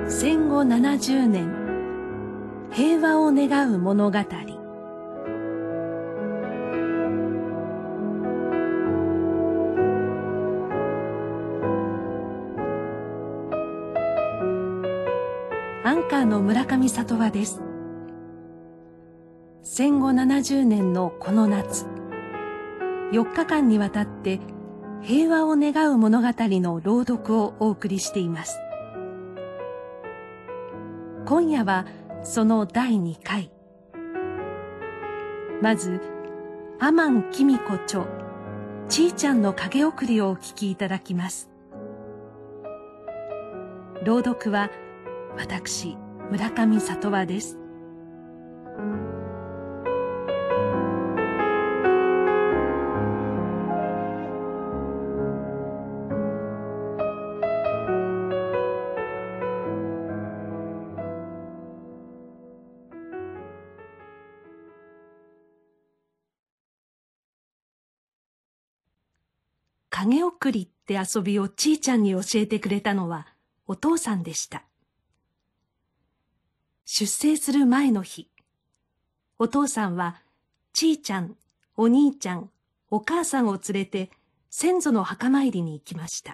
戦後70年、平和を願う物語。アンカーの村上里和です。戦後70年のこの夏、4日間にわたって平和を願う物語の朗読をお送りしています。今夜はその第2回。まず、阿満喜美子著、ちいちゃんの影送りをお聞きいただきます。朗読は私、村上里和です。影送りって遊びをちいちゃんに教えてくれたのはお父さんでした。出征する前の日、お父さんはちいちゃん、お兄ちゃん、お母さんを連れて先祖の墓参りに行きました。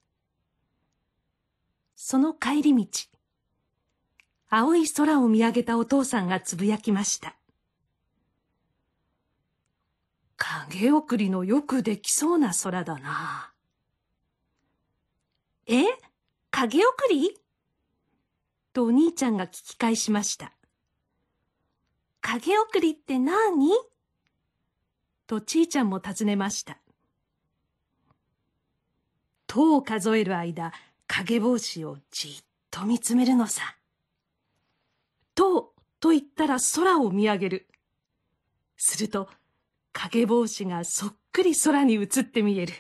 その帰り道、青い空を見上げたお父さんがつぶやきました。影送りのよくできそうな空だな。え？影送り？とお兄ちゃんが聞き返しました。影送りって何？とちいちゃんも尋ねました。10を数える間、影帽子をじっと見つめるのさ。10と言ったら空を見上げる。すると、影帽子がそっくり空に映って見える。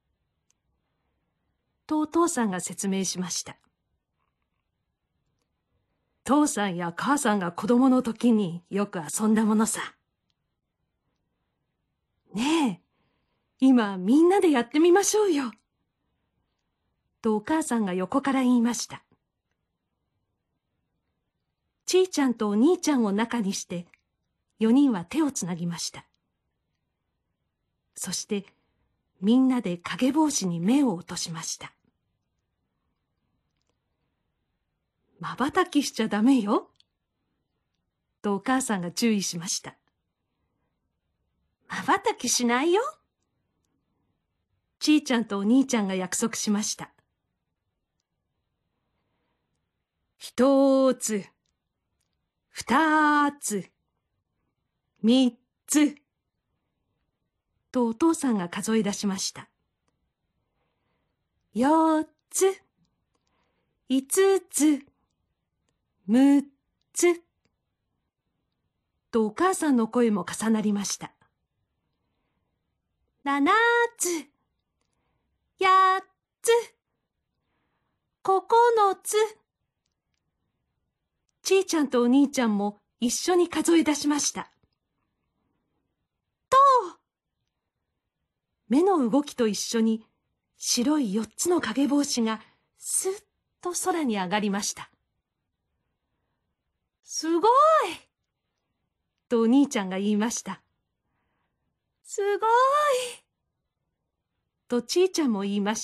とお父さんが説明しました。父さんや母さんが子供の時によく遊んだものさ。ねえ、今みんなでやってみましょうよ。とお母さんが横から言いました。ちいちゃんとお兄ちゃんを中にして、4人は手をつなぎました。そしてみんなで影帽子に目を落としました。瞬きしちゃダメよ。とお母さんが注意しました。瞬きしないよ。ちいちゃんとお兄ちゃんが約束しました。1つ、2つ、3つ。とお父さんが数え出しました。4つ、5つ、6つ。とお母さんの声も重なりました。7つ、8つ、9つ。ちいちゃんとお兄ちゃんも一緒に数え出しました。目の動きと一緒に白い4つの影帽子がスッと空に上がりました。すごい！とお兄ちゃんが言いました。すごい！とちいちゃんも言いました。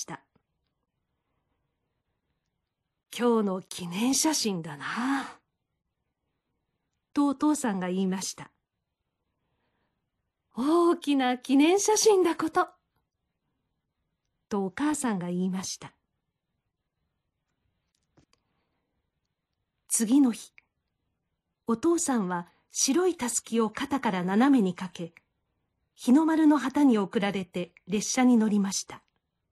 今日の記念写真だな。とお父さんが言いました。大きな記念写真だこと。とお母さんが言いました。次の日、お父さんは白いたすきを肩から斜めにかけ、日の丸の旗に送られて列車に乗りました。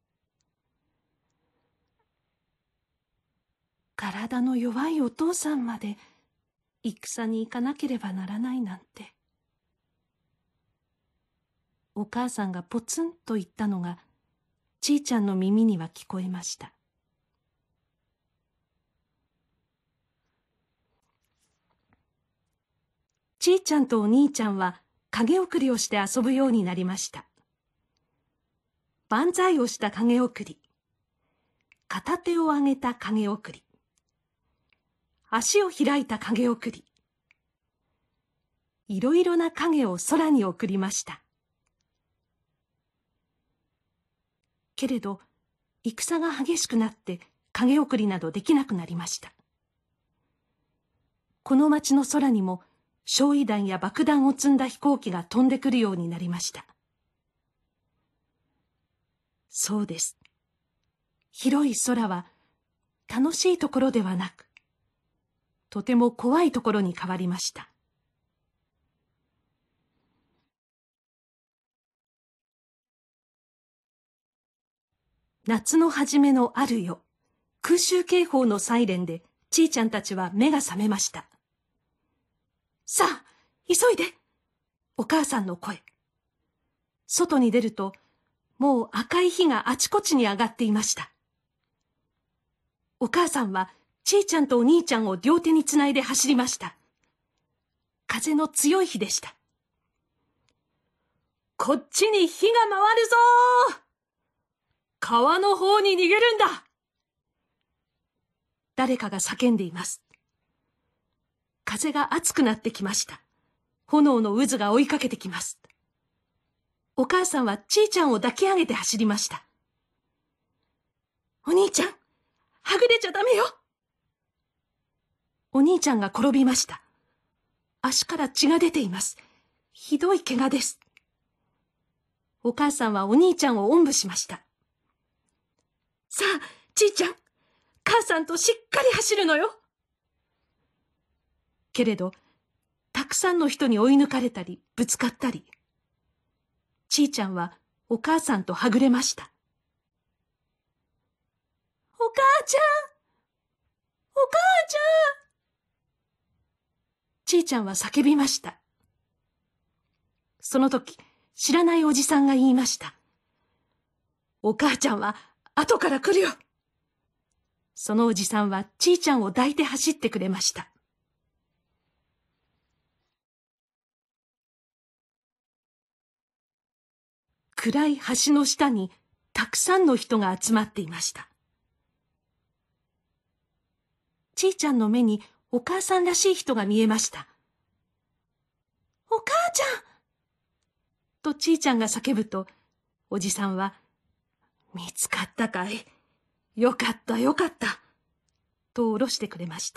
体の弱いお父さんまで戦に行かなければならないなんて。お母さんがポツンと言ったのがちいちゃんの耳には聞こえました。ちいちゃんとお兄ちゃんは影送りをして遊ぶようになりました。万歳をした影送り、片手を上げた影送り、 足を開いた影送り。いろいろな影を空に送りました。けれど、戦が激しくなって影送りなどできなくなりました。この町の空にも焼夷弾や爆弾を積んだ飛行機が飛んでくるようになりました。そうです。広い空は楽しいところではなく、とても怖いところに変わりました。夏の初めのある夜、空襲警報のサイレンでちーちゃんたちは目が覚めました。さあ、急いで！お母さんの声。外に出ると、もう赤い火があちこちに上がっていました。お母さんはちーちゃんとお兄ちゃんを両手につないで走りました。風の強い日でした。こっちに火が回るぞー！川の方に逃げるんだ！誰かが叫んでいます。風が熱くなってきました。炎の渦が追いかけてきます。お母さんはちーちゃんを抱き上げて走りました。お兄ちゃん、はぐれちゃダメよ。お兄ちゃんが転びました。足から血が出ています。ひどい怪我です。お母さんはお兄ちゃんをおんぶしました。さあ、ちーちゃん、母さんとしっかり走るのよ。けれど、たくさんの人に追い抜かれたり、ぶつかったり、ちーちゃんはお母さんとはぐれました。お母ちゃん！お母ちゃん！ちーちゃんは叫びました。その時、知らないおじさんが言いました。お母ちゃんは後から来るよ。そのおじさんはちーちゃんを抱いて走ってくれました。暗い橋の下にたくさんの人が集まっていました。ちーちゃんの目にお母さんらしい人が見えました。お母ちゃん！とちーちゃんが叫ぶと、おじさんは、見つかったかい？よかったよかった。と下ろしてくれました。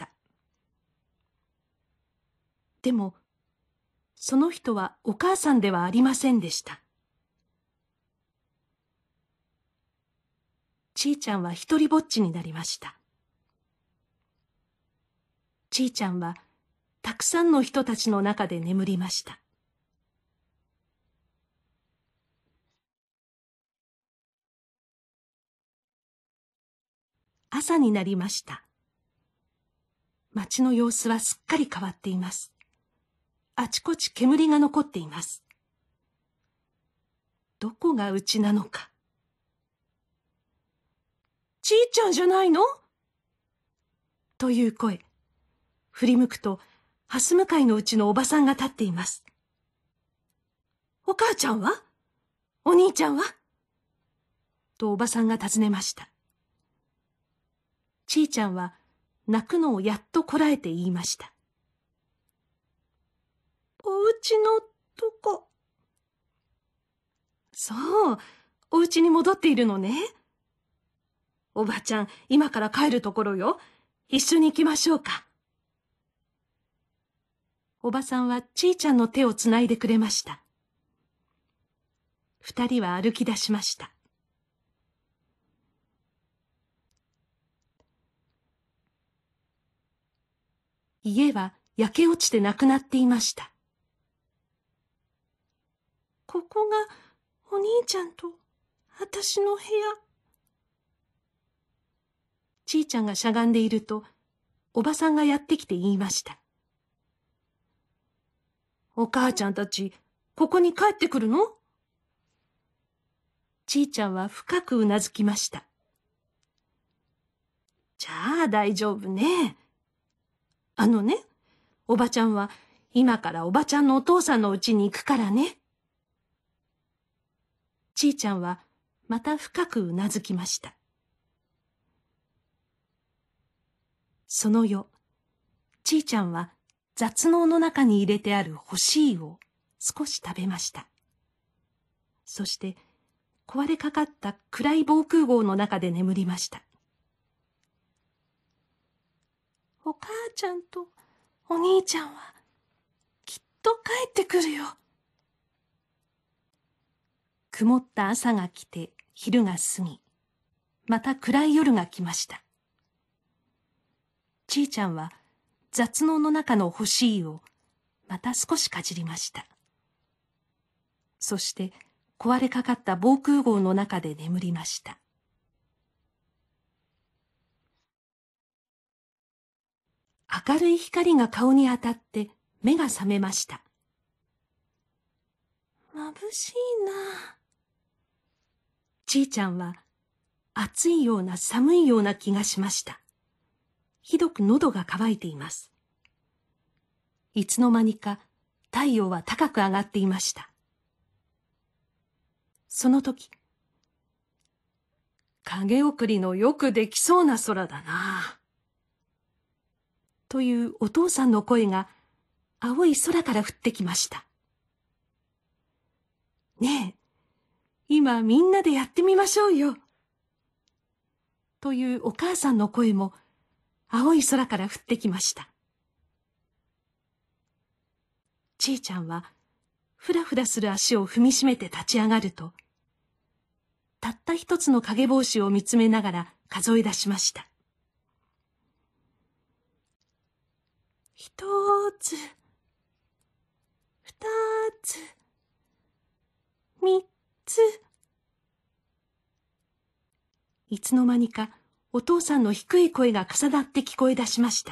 でも、その人はお母さんではありませんでした。ちーちゃんは一りぼっちになりました。ちーちゃんはたくさんの人たちの中で眠りました。朝になりました。街の様子はすっかり変わっています。あちこち煙が残っています。どこがうちなのか。ちーちゃんじゃないの？という声。振り向くと、蓮向かいのうちのおばさんが立っています。お母ちゃんは？お兄ちゃんは？とおばさんが尋ねました。ちーちゃんは泣くのをやっとこらえて言いました。お家のとこ。そう、お家に戻っているのね。おばちゃん、今から帰るところよ。一緒に行きましょうか。おばさんはちーちゃんの手をつないでくれました。二人は歩き出しました。家は焼け落ちてなくなっていました。ここがお兄ちゃんと私の部屋。ちーちゃんがしゃがんでいると、おばさんがやってきて言いました。お母ちゃんたち、ここに帰ってくるの？ちーちゃんは深くうなずきました。じゃあ大丈夫ね。あのね、おばちゃんは今からおばちゃんのお父さんの家に行くからね。ちーちゃんはまた深くうなずきました。その夜、 ちーちゃんは雑農の中に入れてある干し芋を少し食べました。そして壊れかかった暗い防空壕の中で眠りました。お母ちゃんとお兄ちゃんはきっと帰ってくるよ。曇った朝が来て昼が過ぎ、また暗い夜が来ました。ちーちゃんは雑農の中の干し芋をまた少しかじりました。そして壊れかかった防空壕の中で眠りました。明るい光が顔に当たって目が覚めました。眩しいな。ちーちゃんは暑いような寒いような気がしました。ひどく喉が渇いています。いつの間にか太陽は高く上がっていました。その時、影送りのよくできそうな空だな、というお父さんの声が青い空から降ってきました。ねえ、今みんなでやってみましょうよ。というお母さんの声も青い空から降ってきました。ちーちゃんはふらふらする足を踏みしめて立ち上がると、たった一つの影帽子を見つめながら数え出しました。一つ、二つ、三つ。いつの間にかお父さんの低い声が重なって聞こえ出しました。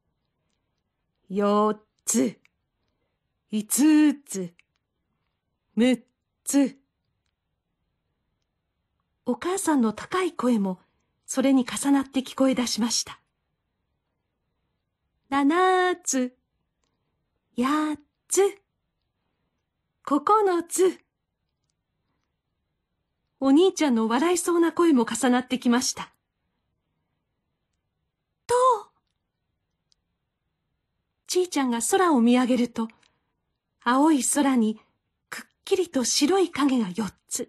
四つ、五つ、六つ。お母さんの高い声もそれに重なって聞こえ出しました。七つ、八つ、九つ。お兄ちゃんの笑いそうな声も重なってきました。とう。ちーちゃんが空を見上げると、青い空にくっきりと白い影が4つ。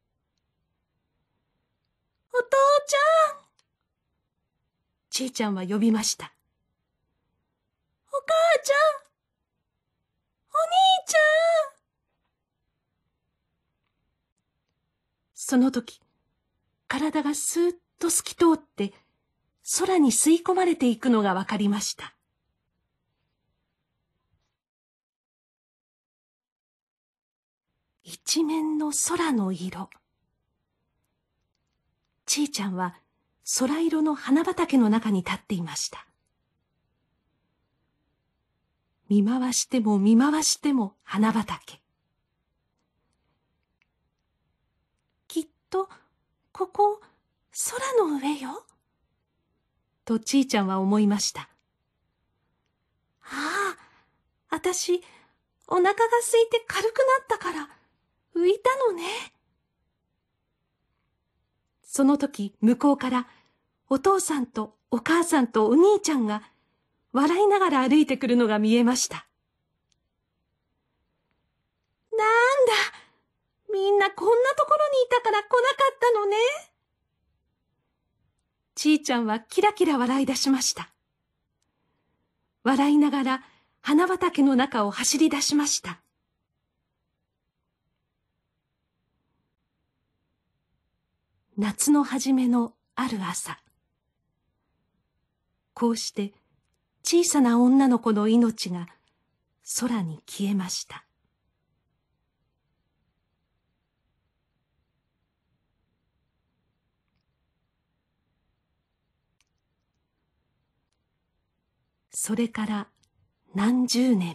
お父ちゃん。ちーちゃんは呼びました。お母ちゃん。お兄ちゃん。その時、体がスーッと透き通って空に吸い込まれていくのがわかりました。一面の空の色。ちーちゃんは空色の花畑の中に立っていました。見回しても見回しても花畑。きっとここ空の上よ。とちーちゃんは思いました。ああ、あたしお腹が空いて軽くなったから浮いたのね。その時向こうからお父さんとお母さんとお兄ちゃんが笑いながら歩いてくるのが見えました。なんだ、みんなこんなところにいたから来なかったのね。ちーちゃんはキラキラ笑い出しました。笑いながら花畑の中を走り出しました。夏の初めのある朝、こうして小さな女の子の命が空に消えました。それから何十年、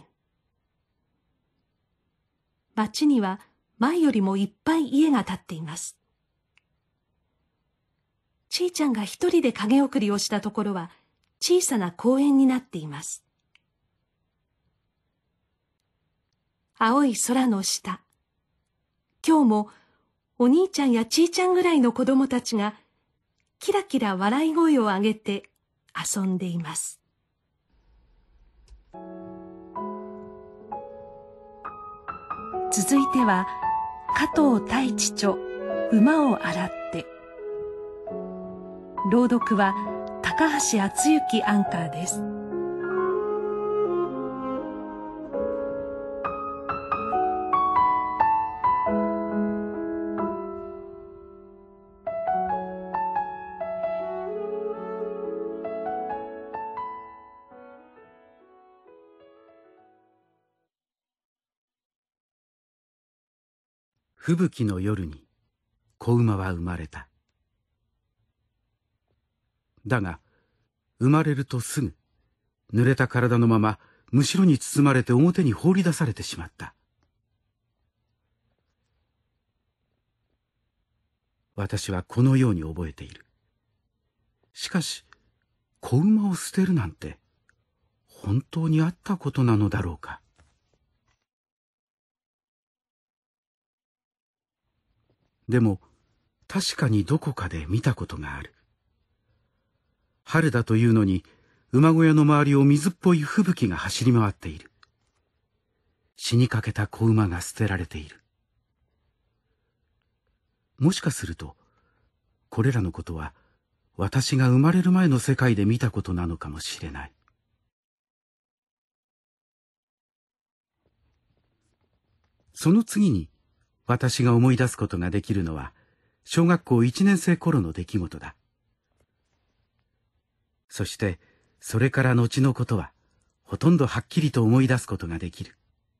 町には前よりもいっぱい家が建っています。ちーちゃんが一人で影送りをしたところは小さな公園になっています。青い空の下、今日もお兄ちゃんやちーちゃんぐらいの子供たちがキラキラ笑い声を上げて遊んでいます。 続いては加藤太一著馬を洗って。朗読は高橋敦之アンカーです。 吹雪の夜に子馬は生まれた。だが生まれるとすぐ濡れた体のままむしろに包まれて表に放り出されてしまった。私はこのように覚えている。しかし子馬を捨てるなんて本当にあったことなのだろうか。でも確かにどこかで見たことがある。春だというのに馬小屋の周りを水っぽい吹雪が走り回っている。死にかけた子馬が捨てられている。もしかするとこれらのことは私が生まれる前の世界で見たことなのかもしれない。その次に私が思い出すことができるのは小学校1年生頃の出来事だ。そしてそれから後のことはほとんどはっきりと思い出すことができる。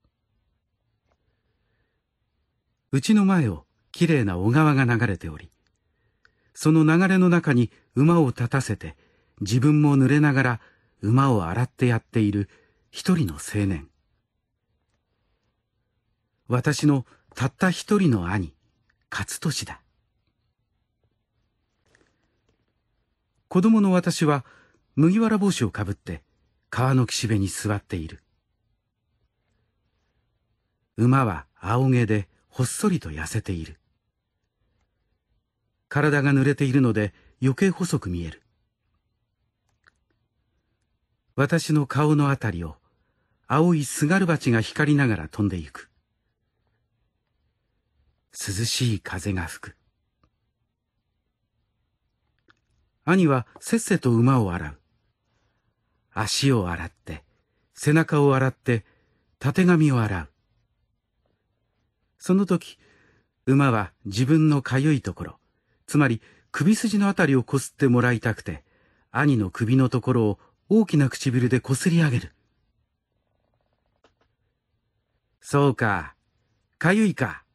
うちの前をきれいな小川が流れており、その流れの中に馬を立たせて自分も濡れながら馬を洗ってやっている一人の青年。私のたった一人の兄、勝利だ。子供の私は麦わら帽子をかぶって川の岸辺に座っている。馬は青毛でほっそりと痩せている。体が濡れているので余計細く見える。私の顔のあたりを青いスガルバチが光りながら飛んでゆく。涼しい風が吹く。兄はせっせと馬を洗う。足を洗って、背中を洗って、たてがみを洗う。その時、馬は自分のかゆいところ、つまり首筋のあたりをこすってもらいたくて、兄の首のところを大きな唇でこすり上げる。そうか、かゆいか。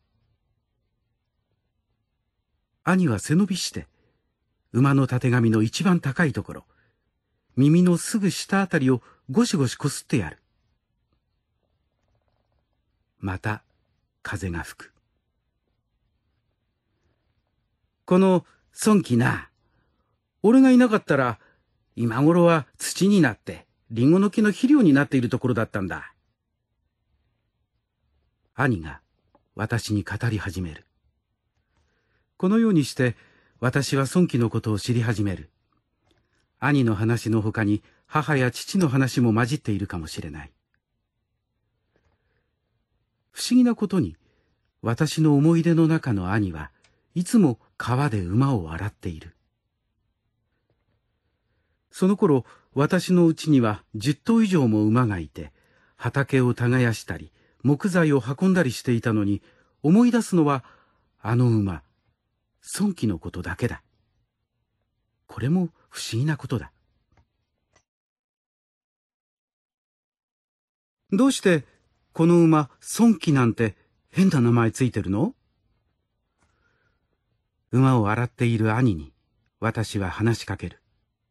兄は背伸びして、馬のたてがみの一番高いところ、耳のすぐ下あたりをゴシゴシこすってやる。また風が吹く。この孫気な、俺がいなかったら今頃は土になってリンゴの木の肥料になっているところだったんだ。兄が私に語り始める。このようにして私は孫気のことを知り始める。兄の話のほかに母や父の話も混じっているかもしれない。不思議なことに私の思い出の中の兄はいつも川で馬を洗っている。その頃私のうちには10頭以上も馬がいて、畑を耕したり木材を運んだりしていたのに、思い出すのはあの馬孫気のことだけだ。これも不思議なことだ。どうしてこの馬孫気なんて変な名前ついてるの？馬を洗っている兄に私は話しかける。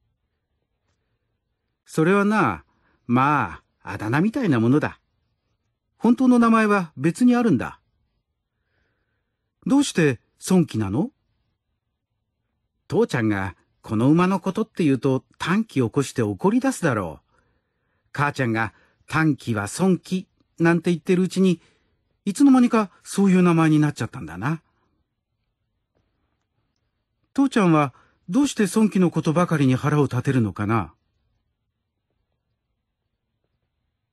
それはな、まああだ名みたいなものだ。本当の名前は別にあるんだ。どうして孫気なの？父ちゃんがこの馬のことって言うと短気を起こして怒り出すだろう。母ちゃんが短気は孫気なんて言ってるうちに、いつの間にかそういう名前になっちゃったんだな。父ちゃんはどうして孫気のことばかりに腹を立てるのかな？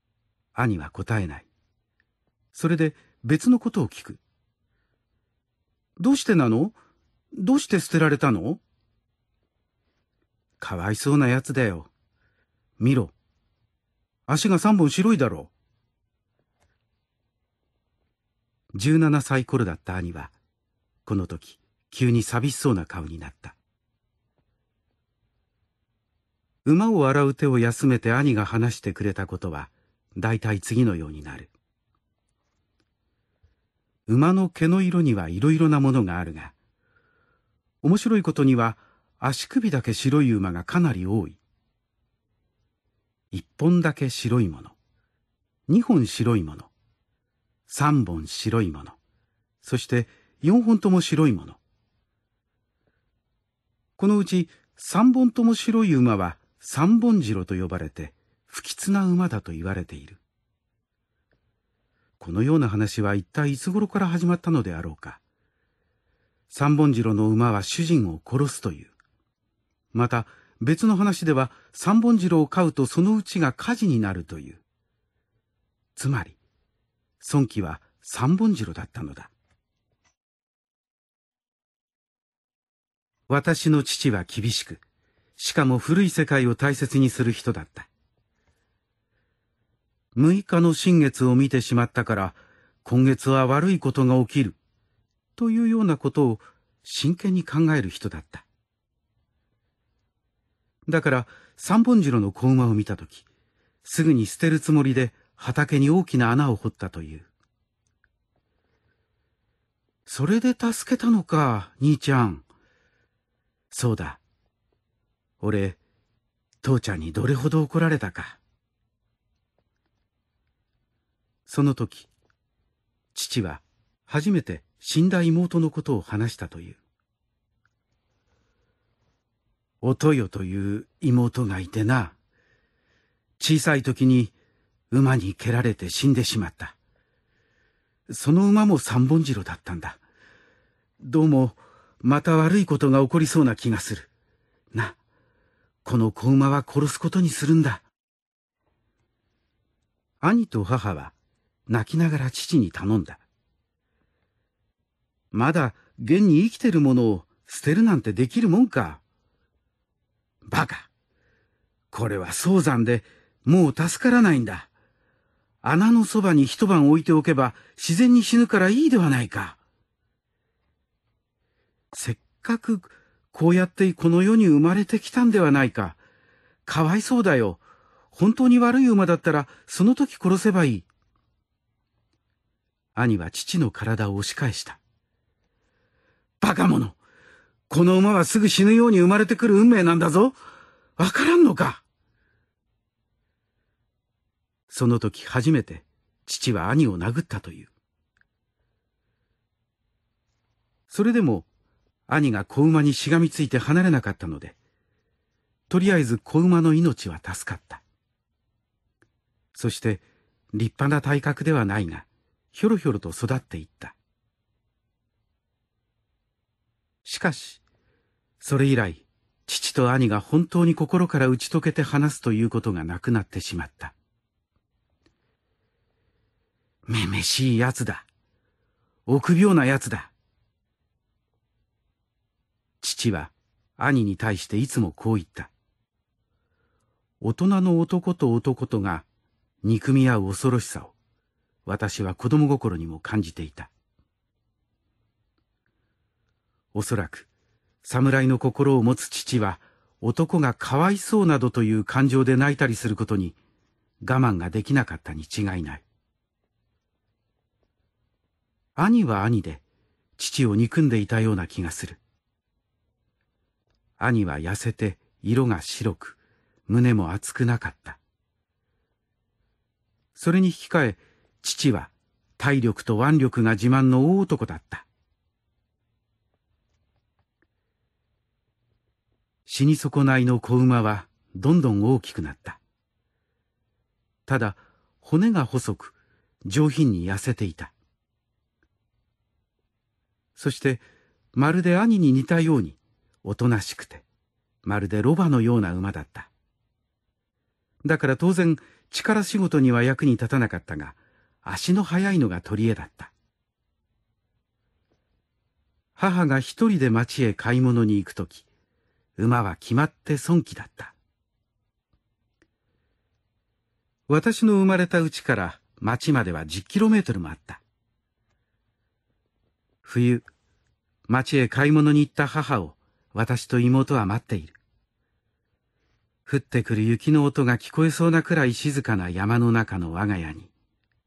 兄は答えない。それで別のことを聞く。どうしてなの？どうして捨てられたの？かわいそうなやつだよ。見ろ。足が3本白いだろう。17歳頃だった兄は、この時、急に寂しそうな顔になった。馬を洗う手を休めて兄が話してくれたことは、だいたい次のようになる。馬の毛の色にはいろいろなものがあるが、面白いことには足首だけ白い馬がかなり多い。1本だけ白いもの、2本白いもの、3本白いもの、そして4本とも白いもの。このうち3本とも白い馬は三本白と呼ばれて不吉な馬だと言われている。このような話は一体いつ頃から始まったのであろうか。三本白の馬は主人を殺すという。また別の話では三本白を飼うとそのうちが火事になるという。つまり孫輝は三本白だったのだ。私の父は厳しく、しかも古い世界を大切にする人だった。6日の新月を見てしまったから今月は悪いことが起きるというようなことを真剣に考える人だった。だから三本白の子馬を見たとき、すぐに捨てるつもりで畑に大きな穴を掘ったという。それで助けたのか、兄ちゃん。そうだ。俺、父ちゃんにどれほど怒られたか。その時、父は初めて死んだ妹のことを話したという。おとよという妹がいてな、小さい時に馬に蹴られて死んでしまった。その馬も三本白だったんだ。どうもまた悪いことが起こりそうな気がする。な、この子馬は殺すことにするんだ。兄と母は泣きながら父に頼んだ。まだ現に生きてるものを捨てるなんてできるもんか。バカ。これは早産でもう助からないんだ。穴のそばに一晩置いておけば自然に死ぬからいいではないか。せっかくこうやってこの世に生まれてきたんではないか。かわいそうだよ。本当に悪い馬だったらその時殺せばいい。兄は父の体を押し返した。バカ者。この馬はすぐ死ぬように生まれてくる運命なんだぞ。わからんのか。その時初めて父は兄を殴ったという。それでも兄が子馬にしがみついて離れなかったので、とりあえず子馬の命は助かった。そして立派な体格ではないが、ひょろひょろと育っていった。しかし、それ以来、父と兄が本当に心から打ち解けて話すということがなくなってしまった。めめしいやつだ。臆病なやつだ。父は兄に対していつもこう言った。大人の男と男とが憎み合う恐ろしさを私は子供心にも感じていた。おそらく侍の心を持つ父は男がかわいそうなどという感情で泣いたりすることに我慢ができなかったに違いない。兄は兄で父を憎んでいたような気がする。兄は痩せて色が白く胸も厚くなかった。それに引き換え父は体力と腕力が自慢の大男だった。死に損ないの子馬はどんどん大きくなった。ただ骨が細く上品に痩せていた。そしてまるで兄に似たようにおとなしくてまるでロバのような馬だった。だから当然力仕事には役に立たなかったが、足の速いのが取り柄だった。母が一人で町へ買い物に行くとき、馬は決まって孫騎だった。私の生まれた家から町までは10kmもあった。冬、町へ買い物に行った母を私と妹は待っている。降ってくる雪の音が聞こえそうなくらい静かな山の中の我が家に。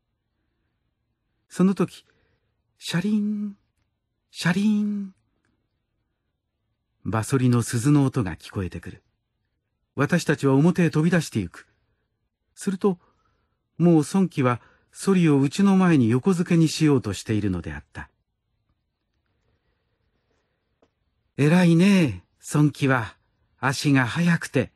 その時、シャリン、シャリン。馬そりの鈴の音が聞こえてくる。私たちは表へ飛び出してゆく。すると、もう孫騎はそりをうちの前に横付けにしようとしているのであった。偉いね、孫騎は。足が速くて。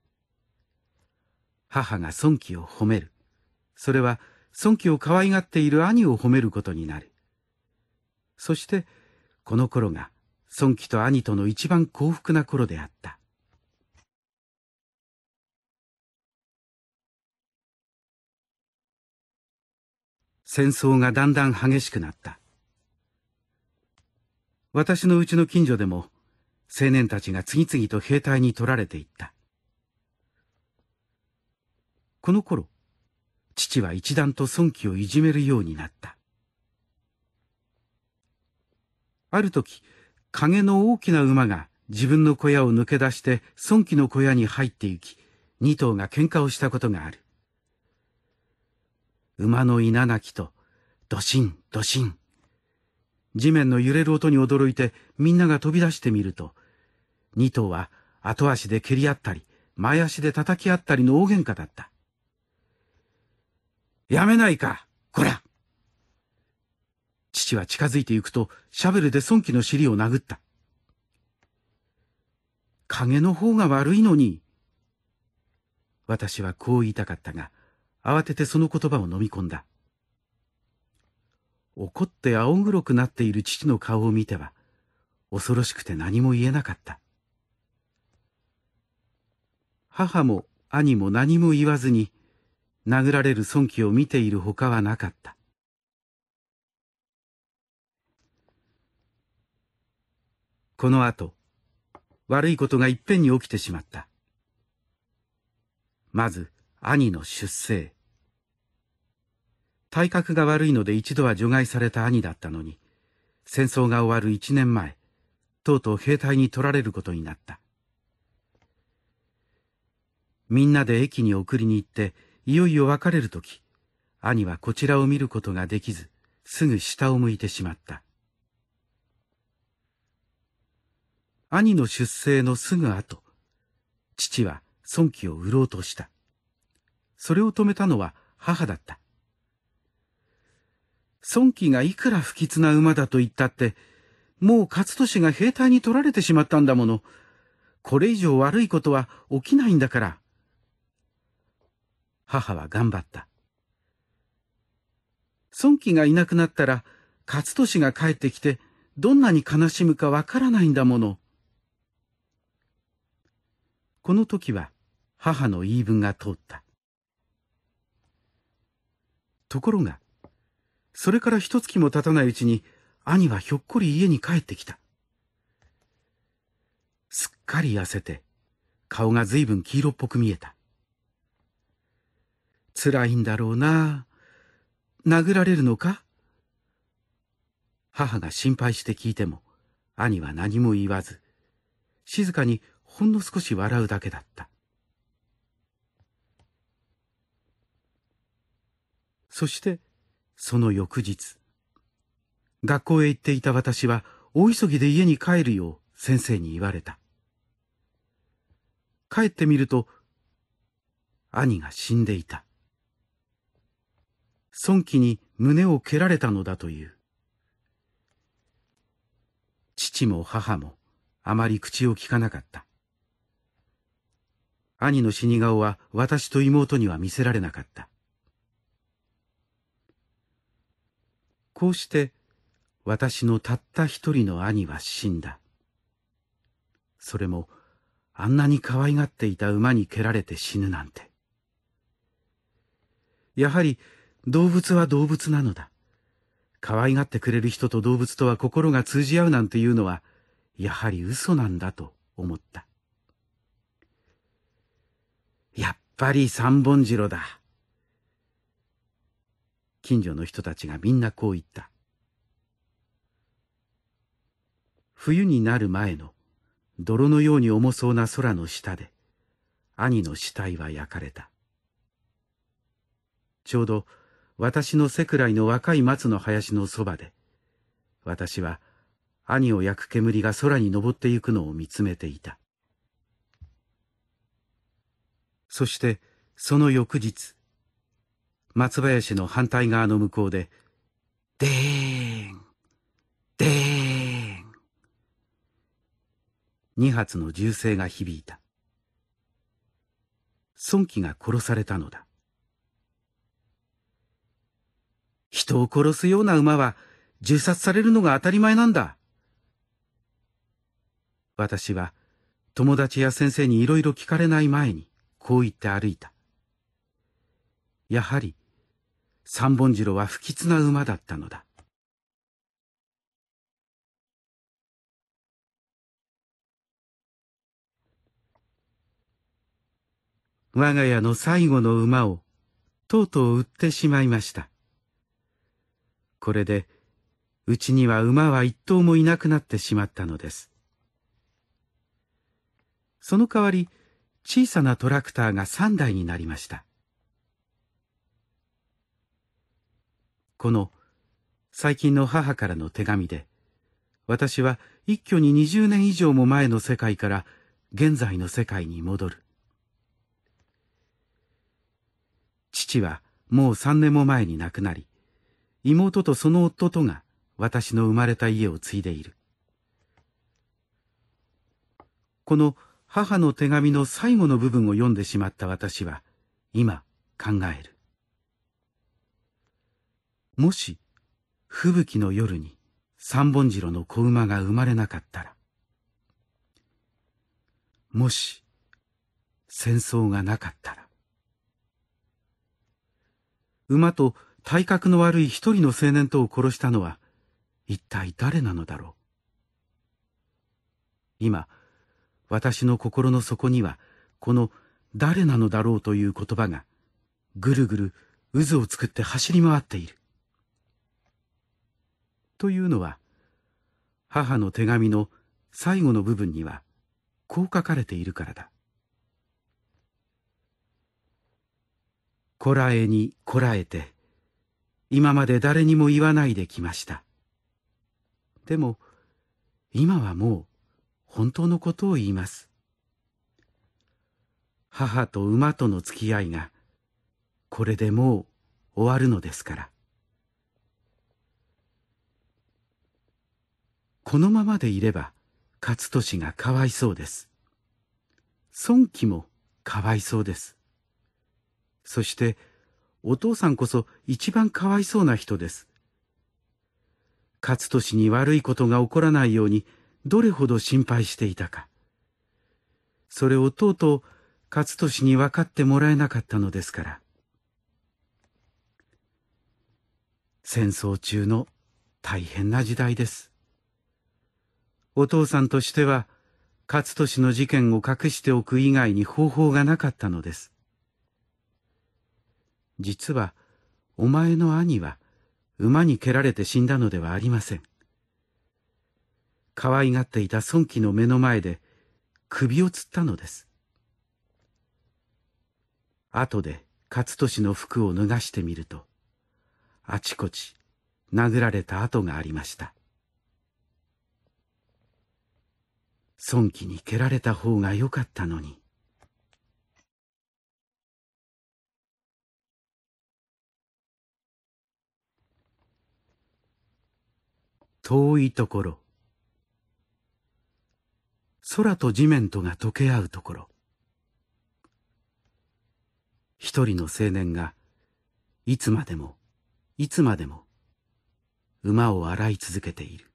母が孫騎を褒める。それは孫騎を可愛がっている兄を褒めることになる。そして、この頃が孫騎と兄との一番幸福な頃であった。戦争がだんだん激しくなった。私のうちの近所でも青年たちが次々と兵隊に取られていった。この頃、父は一段と孫騎をいじめるようになった。ある時、影の大きな馬が自分の小屋を抜け出して孫騎の小屋に入って行き、2頭が喧嘩をしたことがある。馬の稲鳴きとドシンドシン。地面の揺れる音に驚いてみんなが飛び出してみると、2頭は後足で蹴り合ったり前足で叩き合ったりの大喧嘩だった。やめないか、こら！父は近づいてゆくとシャベルで孫騎の尻を殴った。影の方が悪いのに。私はこう言いたかったが、慌ててその言葉を飲み込んだ。怒って青黒くなっている父の顔を見ては、恐ろしくて何も言えなかった。母も兄も何も言わずに、殴られる孫騎を見ているほかはなかった。この後、悪いことがいっぺんに起きてしまった。まず、兄の出征。体格が悪いので一度は除外された兄だったのに、戦争が終わる1年前、とうとう兵隊に取られることになった。みんなで駅に送りに行って、いよいよ別れるとき、兄はこちらを見ることができず、すぐ下を向いてしまった。兄の出征のすぐ後、父は孫騎を売ろうとした。それを止めたのは母だった。孫騎がいくら不吉な馬だと言ったって、もう勝利が兵隊に取られてしまったんだもの。これ以上悪いことは起きないんだから。母は頑張った。孫騎がいなくなったら、勝利が帰ってきて、どんなに悲しむかわからないんだもの。この時は、母の言い分が通った。ところが、それから一月も経たないうちに、兄はひょっこり家に帰ってきた。すっかり痩せて、顔がずいぶん黄色っぽく見えた。辛いんだろうな。殴られるのか？母が心配して聞いても、兄は何も言わず、静かにほんの少し笑うだけだった。そして、その翌日、学校へ行っていた私は大急ぎで家に帰るよう先生に言われた。帰ってみると、兄が死んでいた。孫騎に胸を蹴られたのだという。父も母もあまり口をきかなかった。兄の死に顔は私と妹には見せられなかった。こうして私のたった一人の兄は死んだ。それもあんなに可愛がっていた馬に蹴られて死ぬなんて。 やはり動物は動物なのだ。可愛がってくれる人と動物とは心が通じ合うなんていうのは、やはり嘘なんだと思った。やっぱり三本白だ。近所の人たちがみんなこう言った。冬になる前の泥のように重そうな空の下で、兄の死体は焼かれた。ちょうど私の背くらいの若い松の林のそばで、私は兄を焼く煙が空に昇ってゆくのを見つめていた。そしてその翌日、松林の反対側の向こうで、でーん、でーん、2発の銃声が響いた。孫輝が殺されたのだ。人を殺すような馬は銃殺されるのが当たり前なんだ。私は友達や先生にいろいろ聞かれない前にこう言って歩いた。やはり三本次郎は不吉な馬だったのだ。我が家の最後の馬をとうとう売ってしまいました。これでうちには馬は一頭もいなくなってしまったのです。その代わり小さなトラクターが3台になりました。この最近の母からの手紙で、私は一挙に20年以上も前の世界から現在の世界に戻る。父はもう3年も前に亡くなり、妹とその夫とが私の生まれた家を継いでいる。この母の手紙の最後の部分を読んでしまった私は今考える。もし吹雪の夜に三本白の子馬が生まれなかったら、もし戦争がなかったら、馬と体格の悪い一人の青年とを殺したのは一体誰なのだろう。今私の心の底にはこの誰なのだろうという言葉がぐるぐる渦を作って走り回っている。というのは、母の手紙の最後の部分にはこう書かれているからだ。こらえにこらえて、今まで誰にも言わないできました。でも今はもう本当のことを言います。母と馬との付き合いがこれでもう終わるのですから。このままでいれば勝利がかわいそうです。孫輝もかわいそうです。そしてお父さんこそ一番かわいそうな人です。勝利に悪いことが起こらないようにどれほど心配していたか。それをとうとう勝利に分かってもらえなかったのですから。戦争中の大変な時代です。お父さんとしては勝利の事件を隠しておく以外に方法がなかったのです。実はお前の兄は馬に蹴られて死んだのではありません。可愛がっていた孫輝の目の前で首を吊ったのです。後で勝利の服を脱がしてみると、あちこち殴られた跡がありました。孫輝に蹴られた方がよかったのに。遠いところ、空と地面とが溶け合うところ、一人の青年がいつまでもいつまでも馬を洗い続けている。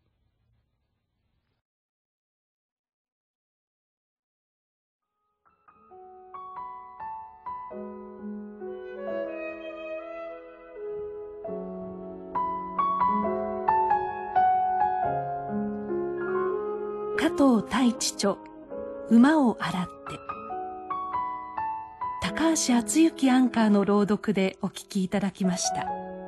藤太一著馬を洗って、高橋敦之アンカーの朗読でお聞きいただきました。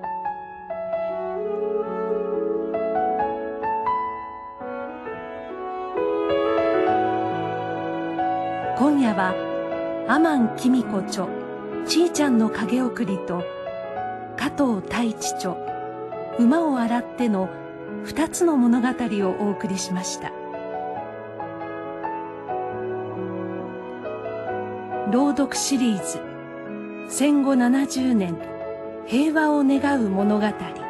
今夜は阿満紀美子著ちいちゃんの影送りと加藤太一著馬を洗っての2つの物語をお送りしました。朗読シリーズ戦後70年平和を願う物語。